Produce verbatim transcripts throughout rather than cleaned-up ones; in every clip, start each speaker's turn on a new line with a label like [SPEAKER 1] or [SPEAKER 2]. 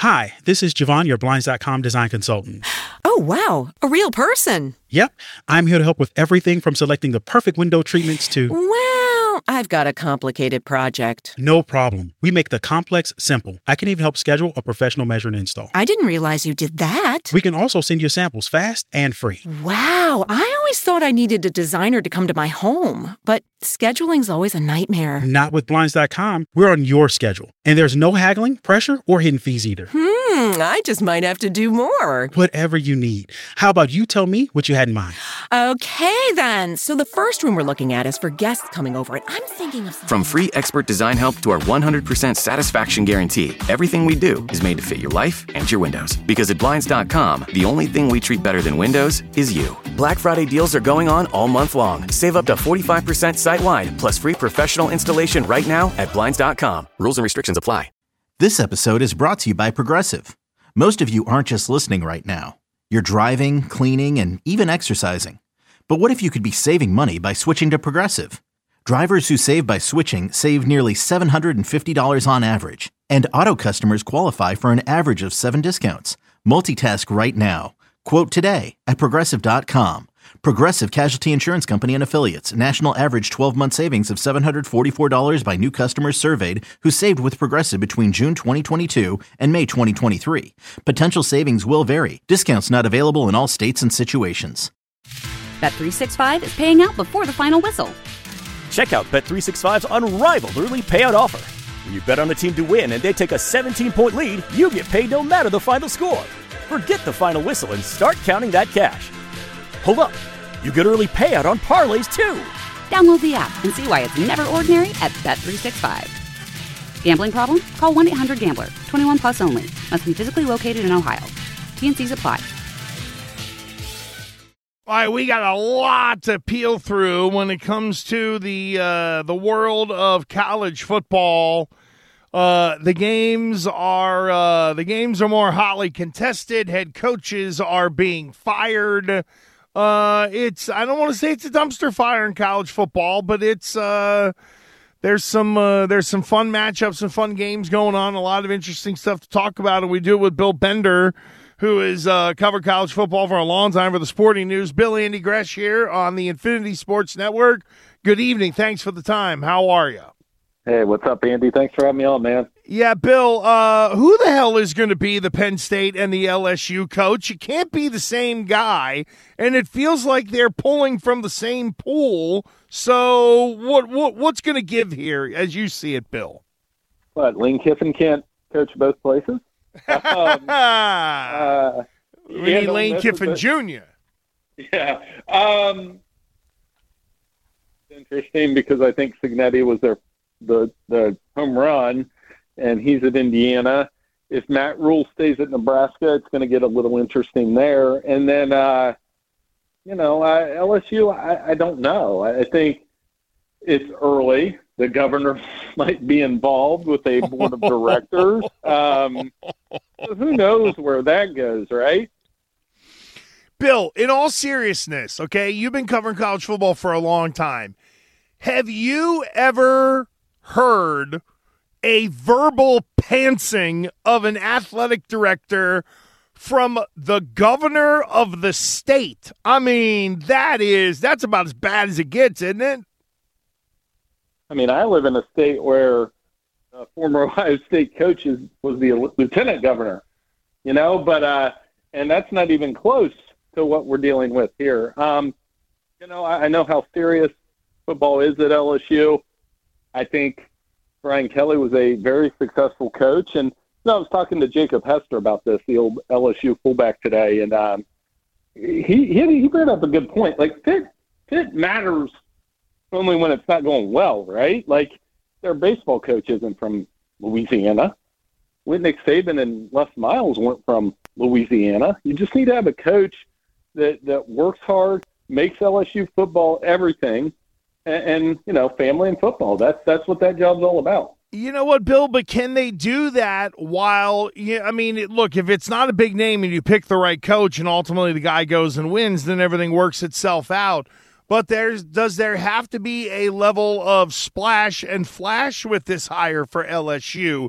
[SPEAKER 1] Hi, this is Javon, your Blinds dot com design consultant.
[SPEAKER 2] Oh, wow. A real person.
[SPEAKER 1] Yep. I'm here to help with everything from selecting the perfect window treatments to...
[SPEAKER 2] Well, I've got a complicated project.
[SPEAKER 1] No problem. We make the complex simple. I can even help schedule a professional measure and install.
[SPEAKER 2] I didn't realize you did that.
[SPEAKER 1] We can also send you samples fast and free.
[SPEAKER 2] Wow. I always thought I needed a designer to come to my home, but scheduling's always a nightmare.
[SPEAKER 1] Not with Blinds dot com. We're on your schedule. And there's no haggling, pressure, or hidden fees either.
[SPEAKER 2] Hmm, I just might have to do more.
[SPEAKER 1] Whatever you need. How about you tell me what you had in mind?
[SPEAKER 2] Okay, then. So the first room we're looking at is for guests coming over, and I'm thinking of...
[SPEAKER 3] From free expert design help to our one hundred percent satisfaction guarantee, everything we do is made to fit your life and your windows. Because at Blinds dot com, the only thing we treat better than windows is you. Black Friday deals are going on all month long. Save up to forty-five percent site-wide, plus free professional installation right now at Blinds dot com. Rules and restrictions apply.
[SPEAKER 4] This episode is brought to you by Progressive. Most of you aren't just listening right now. You're driving, cleaning, and even exercising. But what if you could be saving money by switching to Progressive? Drivers who save by switching save nearly seven hundred fifty dollars on average. And auto customers qualify for an average of seven discounts. Multitask right now. Quote today at Progressive dot com. Progressive Casualty Insurance Company and Affiliates. National average twelve-month savings of seven hundred forty-four dollars by new customers surveyed who saved with Progressive between June twenty twenty-two and May twenty twenty-three. Potential savings will vary. Discounts not available in all states and situations.
[SPEAKER 5] Bet three sixty-five is paying out before the final whistle.
[SPEAKER 6] Check out Bet three sixty-five's unrivaled early payout offer. When you bet on a team to win and they take a seventeen-point lead, you get paid no matter the final score. Forget the final whistle and start counting that cash. Hold up. You get early payout on parlays, too.
[SPEAKER 5] Download the app and see why it's never ordinary at Bet three sixty-five. Gambling problem? Call one eight hundred gambler. twenty-one plus only. Must be physically located in Ohio. T N Cs apply.
[SPEAKER 7] All right, we got a lot to peel through when it comes to the uh, the world of college football. Uh, the games are uh, the games are more hotly contested. Head coaches are being fired. Uh, it's I don't want to say it's a dumpster fire in college football, but it's uh, there's some uh, there's some fun matchups and fun games going on. A lot of interesting stuff to talk about, and we do it with Bill Bender, who has uh, covered college football for a long time for the Sporting News. Bill, Andy Gresh here on the Infinity Sports Network. Good evening. Thanks for the time. How are you?
[SPEAKER 8] Hey, what's up, Andy? Thanks for having me on, man.
[SPEAKER 7] Yeah, Bill, uh, who the hell is going to be the Penn State and the L S U coach? It can't be the same guy, and it feels like they're pulling from the same pool. So what, what what's going to give here as you see it, Bill?
[SPEAKER 8] What, Lane Kiffin can't coach both places? um, uh,
[SPEAKER 7] we need
[SPEAKER 8] yeah,
[SPEAKER 7] Lane Kiffin
[SPEAKER 8] a,
[SPEAKER 7] Junior
[SPEAKER 8] Yeah. Um, interesting because I think Cignetti was their the the home run, and he's at Indiana. If Matt Rule stays at Nebraska, it's going to get a little interesting there. And then, uh, you know, uh, L S U, I, I don't know. I think it's early. The governor might be involved with a board of directors. Um, who knows where that goes, right?
[SPEAKER 7] Bill, in all seriousness, okay, you've been covering college football for a long time. Have you ever heard a verbal pantsing of an athletic director from the governor of the state? I mean, that is, that's about as bad as it gets, isn't it?
[SPEAKER 8] I mean, I live in a state where a former Ohio State coach is, was the lieutenant governor, you know, but, uh, and that's not even close to what we're dealing with here. Um, you know, I, I know how serious football is at L S U. I think Brian Kelly was a very successful coach. And you know, I was talking to Jacob Hester about this, the old L S U fullback today, and um, he, he he brought up a good point. Like, fit, fit matters only when it's not going well, right? Like, their baseball coach isn't from Louisiana. Nick Saban and Les Miles weren't from Louisiana. You just need to have a coach that, that works hard, makes L S U football everything, and, and you know, family and football. That's that's what that job's all about.
[SPEAKER 7] You know what, Bill? But can they do that while? Yeah, I mean, look, if it's not a big name and you pick the right coach, and ultimately the guy goes and wins, then everything works itself out. But there's does there have to be a level of splash and flash with this hire for L S U?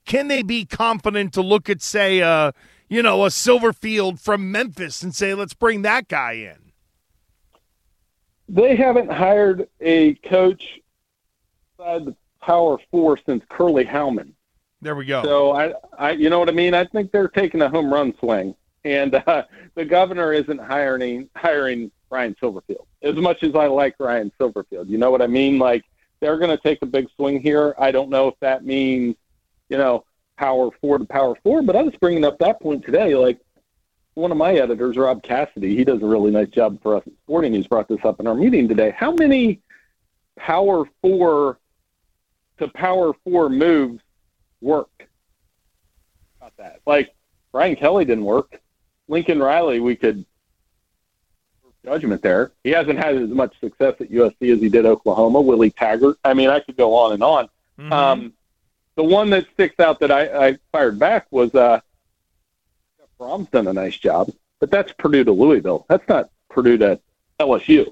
[SPEAKER 7] can they be confident to look at, say, uh, you know, a Silverfield from Memphis and say, let's bring that guy in?
[SPEAKER 8] They haven't hired a coach inside the Power Four since Curly Howman.
[SPEAKER 7] There we go.
[SPEAKER 8] So, I, I, you know what I mean? I think they're taking a home run swing. And uh, the governor isn't hiring hiring Ryan Silverfield. As much as I like Ryan Silverfield, you know what I mean? Like, they're going to take a big swing here. I don't know if that means, you know, Power Four to Power Four, but I was bringing up that point today. Like, one of my editors, Rob Cassidy, he does a really nice job for us at Sporting. He's brought this up in our meeting today. How many Power Four to Power Four moves work? About that. Like, Brian Kelly didn't work. Lincoln Riley, we could judgment there. He hasn't had as much success at U S C as he did Oklahoma. Willie Taggart. I mean, I could go on and on. Mm-hmm. Um, the one that sticks out that I, I fired back was uh, Jeff Brom's done a nice job, but that's Purdue to Louisville. That's not Purdue to L S U.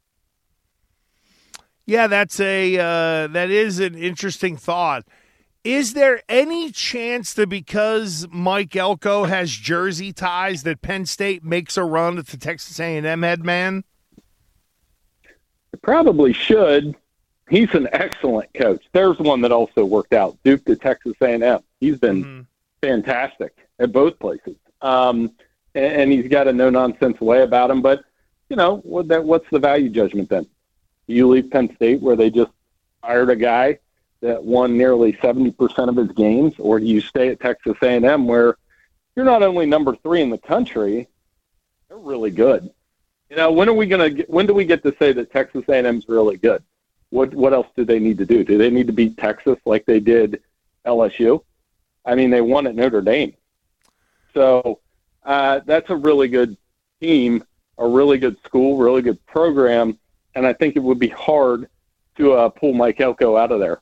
[SPEAKER 7] Yeah, that's a uh, that is an interesting thought. Is there any chance that because Mike Elko has Jersey ties that Penn State makes a run at the Texas A and M head man?
[SPEAKER 8] It probably should. He's an excellent coach. There's one that also worked out, Duke to Texas A and M. He's been mm-hmm. fantastic at both places. Um, and, and he's got a no-nonsense way about him. But, you know, what that, what's the value judgment then? You leave Penn State where they just hired a guy that won nearly seventy percent of his games, or do you stay at Texas A and M where you're not only number three in the country, they're really good. You know, when are we going to when do we get to say that Texas A and M's really good? What what else do they need to do? Do they need to beat Texas like they did L S U? I mean, they won at Notre Dame. So uh, that's a really good team, a really good school, really good program, and I think it would be hard to uh, pull Mike Elko out of there.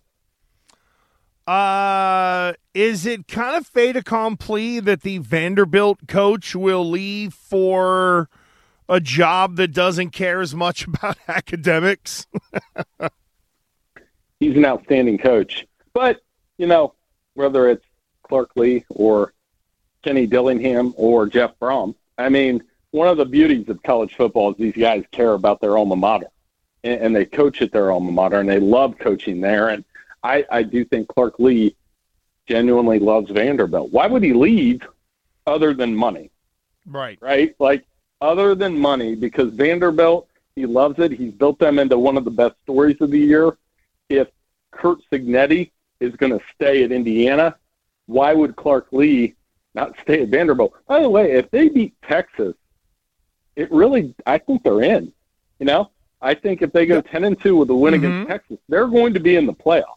[SPEAKER 7] Uh, is it kind of fait accompli that the Vanderbilt coach will leave for a job that doesn't care as much about academics?
[SPEAKER 8] He's an outstanding coach. But, you know, whether it's Clark Lee or Kenny Dillingham or Jeff Brom, I mean, one of the beauties of college football is these guys care about their alma mater, and, and they coach at their alma mater, and they love coaching there. And I, I do think Clark Lee genuinely loves Vanderbilt. Why would he leave other than money?
[SPEAKER 7] Right.
[SPEAKER 8] Right? Like, other than money, because Vanderbilt, he loves it. He's built them into one of the best stories of the year. If Curt Cignetti is going to stay at Indiana, why would Clark Lee not stay at Vanderbilt? By the way, if they beat Texas, it really, I think they're in. You know? I think if they go ten and two with a win mm-hmm. against Texas, they're going to be in the playoffs.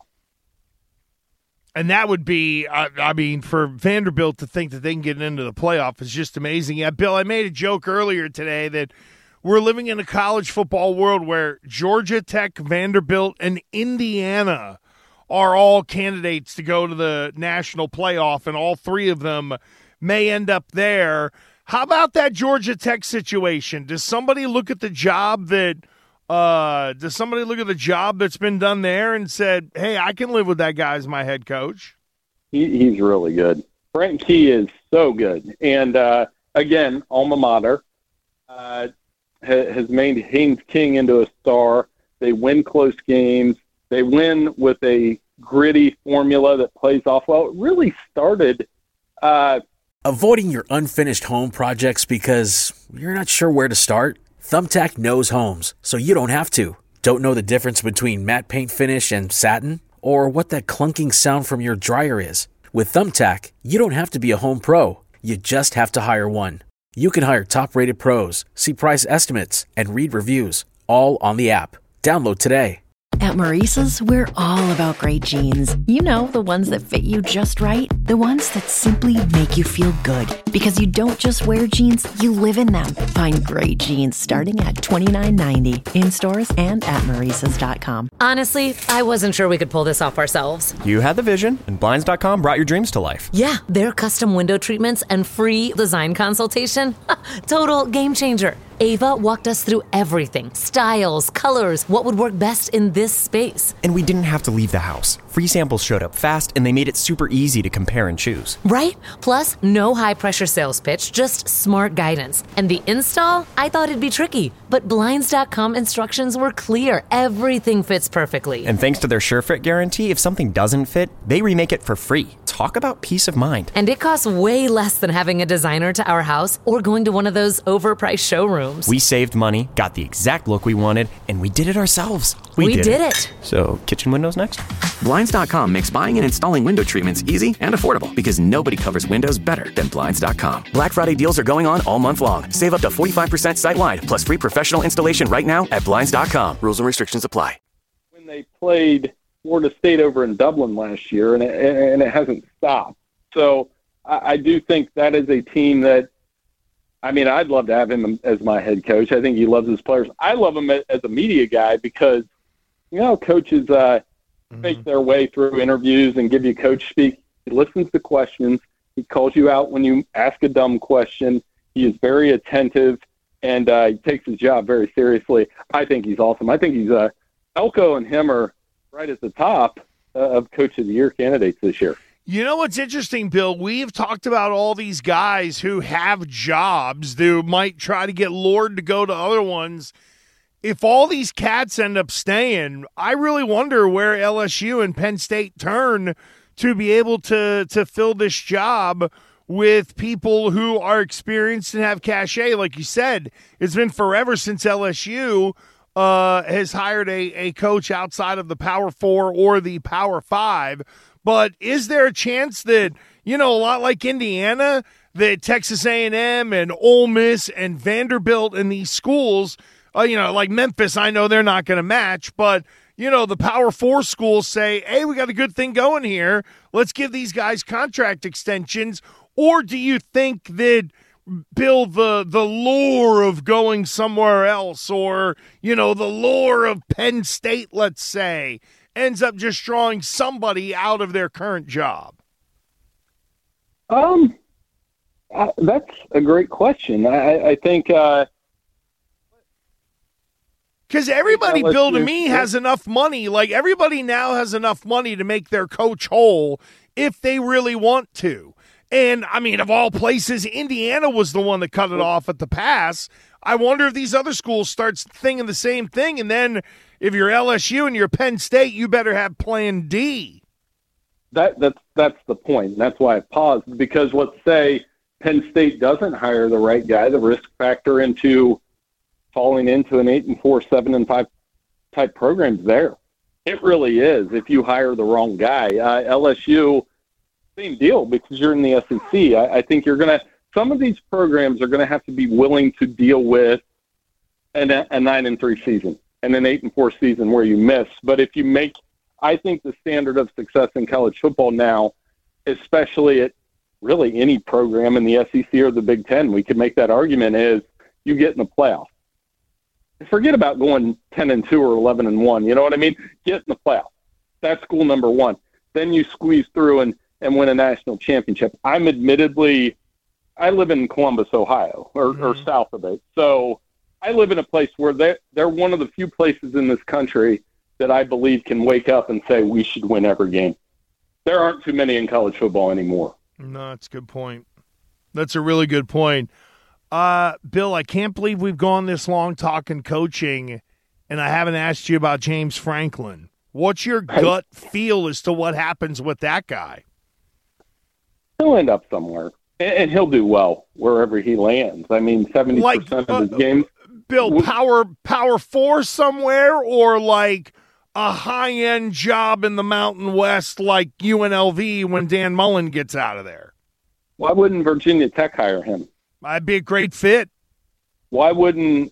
[SPEAKER 7] And that would be, I, I mean, for Vanderbilt to think that they can get into the playoff is just amazing. Yeah, Bill, I made a joke earlier today that we're living in a college football world where Georgia Tech, Vanderbilt, and Indiana are all candidates to go to the national playoff, and all three of them may end up there. How about that Georgia Tech situation? Does somebody look at the job that Uh, does somebody look at the job that's been done there and said, hey, I can live with that guy as my head coach?
[SPEAKER 8] He, he's really good. Brent Key is so good. And, uh, again, alma mater uh, ha- has made Haynes King into a star. They win close games. They win with a gritty formula that plays off well. It really started uh, –
[SPEAKER 9] Avoiding your unfinished home projects because you're not sure where to start? Thumbtack knows homes, so you don't have to. Don't know the difference between matte paint finish and satin? Or what that clunking sound from your dryer is? With Thumbtack, you don't have to be a home pro. You just have to hire one. You can hire top-rated pros, see price estimates, and read reviews, all on the app. Download today.
[SPEAKER 10] At Maurice's, we're all about great jeans. You know, the ones that fit you just right. The ones that simply make you feel good. Because you don't just wear jeans, you live in them. Find great jeans starting at twenty-nine ninety in stores and at Maurices dot com.
[SPEAKER 11] Honestly, I wasn't sure we could pull this off ourselves.
[SPEAKER 12] You had the vision, and Blinds dot com brought your dreams to life.
[SPEAKER 11] Yeah, their custom window treatments and free design consultation. Total game changer. Ava walked us through everything. Styles, colors, what would work best in this space.
[SPEAKER 12] And we didn't have to leave the house. Free samples showed up fast, and they made it super easy to compare and choose.
[SPEAKER 11] Right? Plus, no high-pressure sales pitch, just smart guidance. And the install? I thought it'd be tricky, but Blinds dot com instructions were clear. Everything fits perfectly.
[SPEAKER 12] And thanks to their SureFit guarantee, if something doesn't fit, they remake it for free. Talk about peace of mind.
[SPEAKER 11] And it costs way less than having a designer to our house or going to one of those overpriced showrooms.
[SPEAKER 12] We saved money, got the exact look we wanted, and we did it ourselves.
[SPEAKER 11] We, we did, did it. it.
[SPEAKER 12] So, kitchen windows next?
[SPEAKER 3] Blinds dot com makes buying and installing window treatments easy and affordable because nobody covers windows better than Blinds dot com. Black Friday deals are going on all month long. Save up to forty-five percent site-wide, plus free professional installation right now at Blinds dot com. Rules and restrictions apply.
[SPEAKER 8] When they played Florida State over in Dublin last year, and it, and it hasn't stopped. So I, I do think that is a team that, I mean, I'd love to have him as my head coach. I think he loves his players. I love him as a media guy because, you know, coaches uh, mm-hmm. make their way through interviews and give you coach speak. He listens to questions. He calls you out when you ask a dumb question. He is very attentive, and uh, he takes his job very seriously. I think he's awesome. I think he's uh, Elko and him are right at the top uh, of Coach of the Year candidates this year.
[SPEAKER 7] You know what's interesting, Bill? We've talked about all these guys who have jobs who might try to get lured to go to other ones. If all these cats end up staying, I really wonder where L S U and Penn State turn to be able to, to fill this job with people who are experienced and have cachet. Like you said, it's been forever since L S U uh, has hired a, a coach outside of the Power Four or the Power Five. But is there a chance that, you know, a lot like Indiana, that Texas A and M and Ole Miss and Vanderbilt and these schools, uh, you know, like Memphis, I know they're not going to match, but, you know, the Power Four schools say, hey, we got a good thing going here. Let's give these guys contract extensions. Or do you think that, Bill, the, the lure of going somewhere else or, you know, the lure of Penn State, let's say, ends up just drawing somebody out of their current job?
[SPEAKER 8] Um, uh, that's a great question. I, I think uh,
[SPEAKER 7] because everybody, Bill, to me, has enough money. Like everybody now has enough money to make their coach whole if they really want to. And I mean, of all places, Indiana was the one that cut it off at the pass. I wonder if these other schools start thinking the same thing. And then if you're L S U and you're Penn State, you better have plan D.
[SPEAKER 8] That, that's, that's the point. That's why I paused, because let's say Penn State doesn't hire the right guy, the risk factor into falling into an eight and four, seven and five type program's there. It really is if you hire the wrong guy. Uh, L S U, same deal, because you're in the S E C. I, I think you're going to – some of these programs are going to have to be willing to deal with an, a nine and three season and an eight and four season where you miss. But if you make – I think the standard of success in college football now, especially at really any program in the S E C or the Big Ten, we could make that argument, is you get in the playoff. Forget about going ten and two or eleven and one. You know what I mean? Get in the playoff. That's goal number one. Then you squeeze through and, and win a national championship. I'm admittedly, I live in Columbus, Ohio, or, mm-hmm. or south of it. So I live in a place where they're, they're one of the few places in this country that I believe can wake up and say we should win every game. There aren't too many in college football anymore.
[SPEAKER 7] No, that's a good point. That's a really good point. Uh, Bill, I can't believe we've gone this long talking coaching, and I haven't asked you about James Franklin. What's your gut feel as to what happens with that guy?
[SPEAKER 8] He'll end up somewhere, and he'll do well wherever he lands. I mean, seventy percent like, of his uh, games.
[SPEAKER 7] Bill, power power four somewhere, or like a high-end job in the Mountain West like U N L V when Dan Mullen gets out of there?
[SPEAKER 8] Why wouldn't Virginia Tech hire him?
[SPEAKER 7] I'd be a great fit.
[SPEAKER 8] Why wouldn't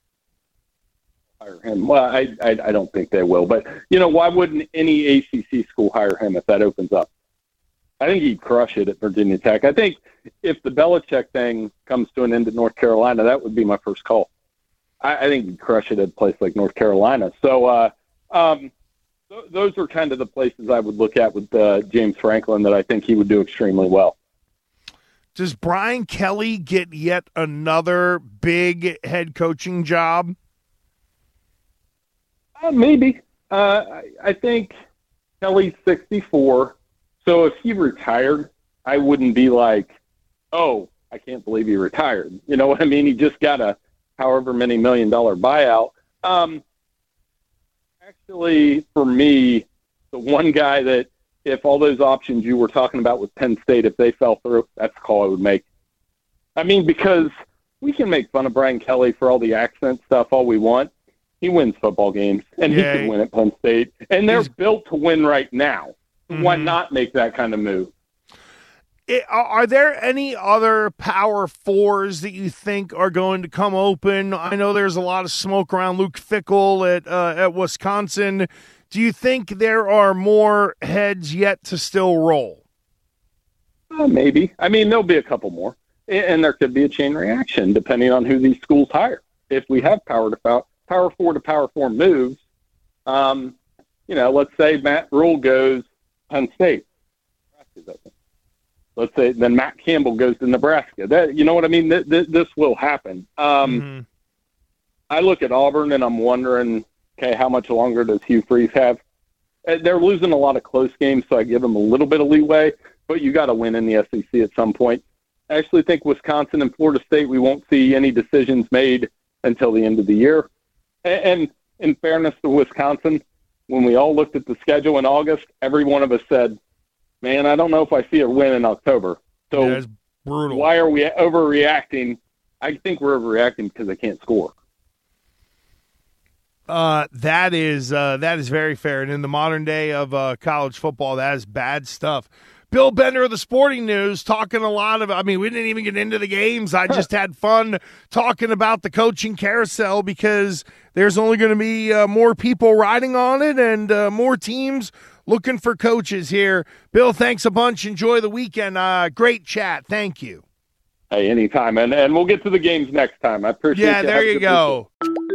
[SPEAKER 8] hire him? Well, I, I I don't think they will. But, you know, why wouldn't any A C C school hire him if that opens up? I think he'd crush it at Virginia Tech. I think if the Belichick thing comes to an end at North Carolina, that would be my first call. I, I think he'd crush it at a place like North Carolina. So uh, um, th- those are kind of the places I would look at with uh, James Franklin that I think he would do extremely well.
[SPEAKER 7] Does Brian Kelly get yet another big head coaching job?
[SPEAKER 8] Uh, maybe. Uh, I, I think Kelly's sixty-four, so if he retired, I wouldn't be like, oh, I can't believe he retired. You know what I mean? He just got a however many million dollar buyout. Um, actually, for me, the one guy that, if all those options you were talking about with Penn State, if they fell through, that's the call I would make. I mean, because we can make fun of Brian Kelly for all the accent stuff all we want. He wins football games, and
[SPEAKER 7] yeah,
[SPEAKER 8] he can win at Penn State. And they're built to win right now. Mm-hmm. Why not make that kind of move?
[SPEAKER 7] It, are there any other Power Fours that you think are going to come open? I know there's a lot of smoke around Luke Fickell at uh, at Wisconsin. Do you think there are more heads yet to still roll?
[SPEAKER 8] Uh, maybe. I mean, there'll be a couple more. And there could be a chain reaction depending on who these schools hire. If we have power to power, power four to power four moves, um, you know, let's say Matt Rule goes Penn State. Let's say then Matt Campbell goes to Nebraska. That, you know what I mean? Th- th- this will happen. Um,
[SPEAKER 7] mm-hmm.
[SPEAKER 8] I look at Auburn and I'm wondering, okay, how much longer does Hugh Freeze have? They're losing a lot of close games, so I give them a little bit of leeway, but you got to win in the S E C at some point. I actually think Wisconsin and Florida State, we won't see any decisions made until the end of the year. And, and in fairness to Wisconsin, when we all looked at the schedule in August, every one of us said, man, I don't know if I see a win in October. So
[SPEAKER 7] yeah, brutal.
[SPEAKER 8] Why are we overreacting? I think we're overreacting because they can't score.
[SPEAKER 7] Uh, that is uh, that is very fair. And in the modern day of uh, college football, that is bad stuff. Bill Bender of the Sporting News talking a lot of, I mean, we didn't even get into the games. I just had fun talking about the coaching carousel because there's only going to be uh, more people riding on it and uh, more teams looking for coaches here. Bill, thanks a bunch. Enjoy the weekend. Uh, great chat. Thank you.
[SPEAKER 8] Hey, anytime. And, and we'll get to the games next time. I appreciate it.
[SPEAKER 7] Yeah,
[SPEAKER 8] you.
[SPEAKER 7] there you go.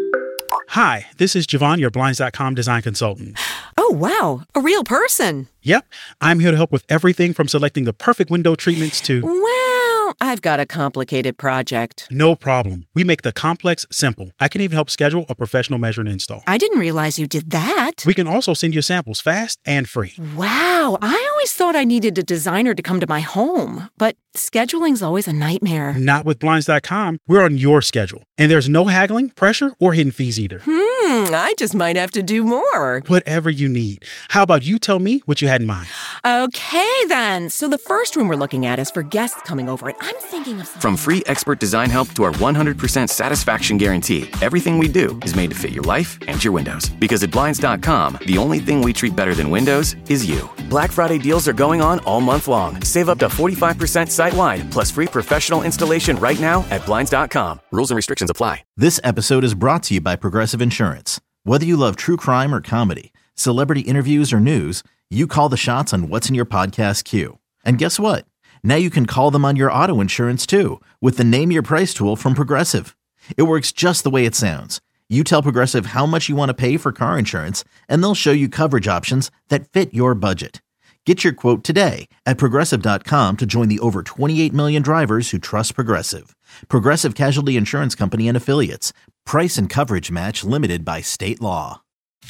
[SPEAKER 1] Hi, this is Javon, your Blinds dot com design consultant.
[SPEAKER 2] Oh, wow. A real person.
[SPEAKER 1] Yep. I'm here to help with everything from selecting the perfect window treatments to...
[SPEAKER 2] Well, I've got a complicated project.
[SPEAKER 1] No problem. We make the complex simple. I can even help schedule a professional measure and install.
[SPEAKER 2] I didn't realize you did that.
[SPEAKER 1] We can also send you samples fast and free.
[SPEAKER 2] Wow. I always thought I needed a designer to come to my home, but scheduling's always a nightmare.
[SPEAKER 1] Not with Blinds dot com. We're on your schedule. And there's no haggling, pressure, or hidden fees either.
[SPEAKER 2] Hmm, I just might have to do more.
[SPEAKER 1] Whatever you need. How about you tell me what you had in mind?
[SPEAKER 2] Okay, then. So the first room we're looking at is for guests coming over, and I'm thinking of something.
[SPEAKER 3] From free expert design help to our one hundred percent satisfaction guarantee, everything we do is made to fit your life and your windows. Because at Blinds dot com, the only thing we treat better than windows is you. Black Friday deals are going on all month long. Save up to forty-five percent site-wide, plus free professional installation right now at Blinds dot com. Rules and restrictions apply.
[SPEAKER 4] This episode is brought to you by Progressive Insurance. Whether you love true crime or comedy, celebrity interviews or news, you call the shots on what's in your podcast queue. And guess what? Now you can call them on your auto insurance too with the Name Your Price tool from Progressive. It works just the way it sounds. You tell Progressive how much you want to pay for car insurance, and they'll show you coverage options that fit your budget. Get your quote today at Progressive dot com to join the over twenty-eight million drivers who trust Progressive. Progressive Casualty Insurance Company and Affiliates. Price and coverage match limited by state law.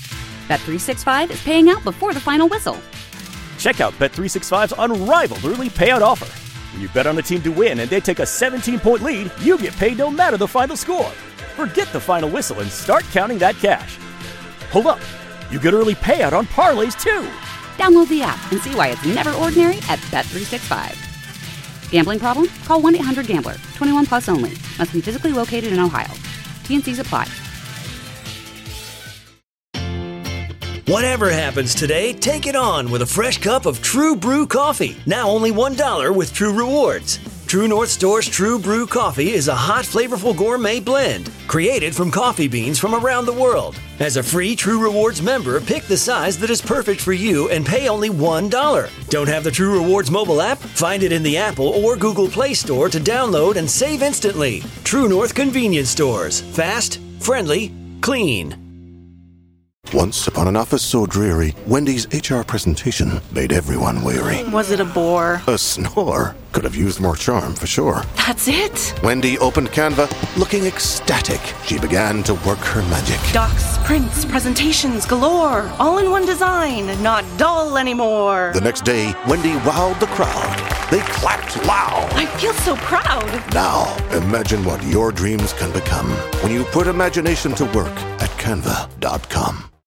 [SPEAKER 5] Bet three sixty-five is paying out before the final whistle.
[SPEAKER 6] Check out Bet three sixty-five's unrivaled early payout offer. When you bet on a team to win and they take a seventeen-point lead, you get paid no matter the final score. Forget the final whistle and start counting that cash. Hold up. You get early payout on parlays, too.
[SPEAKER 5] Download the app and see why it's never ordinary at Bet three sixty-five. Gambling problem? Call one eight hundred gambler. twenty-one plus only. Must be physically located in Ohio. T N Cs apply.
[SPEAKER 13] Whatever happens today, take it on with a fresh cup of True Brew coffee. Now only one dollar with True Rewards. True North Store's True Brew coffee is a hot, flavorful gourmet blend created from coffee beans from around the world. As a free True Rewards member, pick the size that is perfect for you and pay only one dollar. Don't have the True Rewards mobile app? Find it in the Apple or Google Play Store to download and save instantly. True North Convenience Stores. Fast, friendly, clean.
[SPEAKER 14] Once upon an office so dreary, Wendy's H R presentation made everyone weary.
[SPEAKER 15] Was it a bore?
[SPEAKER 14] A snore. Could have used more charm, for sure.
[SPEAKER 15] That's it?
[SPEAKER 14] Wendy opened Canva, looking ecstatic. She began to work her magic.
[SPEAKER 15] Docs, prints, presentations galore. All in one design, not dull anymore.
[SPEAKER 14] The next day, Wendy wowed the crowd. They clapped loud.
[SPEAKER 15] I feel so proud.
[SPEAKER 14] Now, imagine what your dreams can become when you put imagination to work at canva dot com.